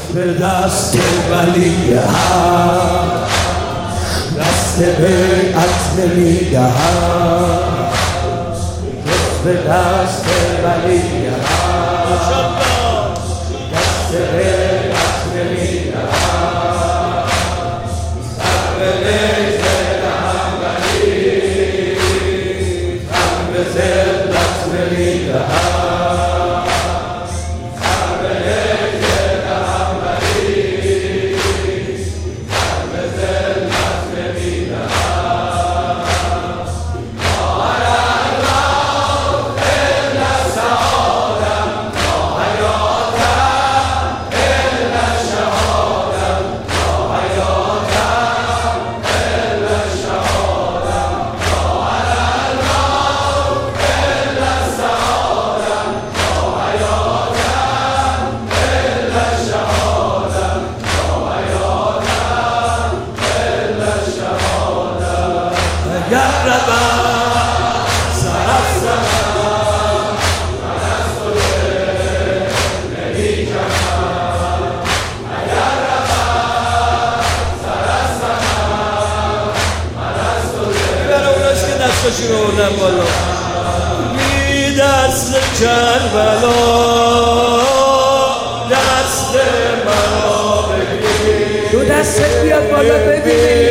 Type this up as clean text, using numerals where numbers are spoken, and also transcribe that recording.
به دست ولی حق دست بیعت نمیدهم، به دست ولی حق دست بیعت نمیدهم، سر به لیت دهم ولی سر به ذلت نمیدهم، سر به لیت دهم ولی سر به ذلت نمیدهم. دستاشی رو بردن بالا بی دست کربلا دست منو بگیر، دو دستت بیاد بالا ببینی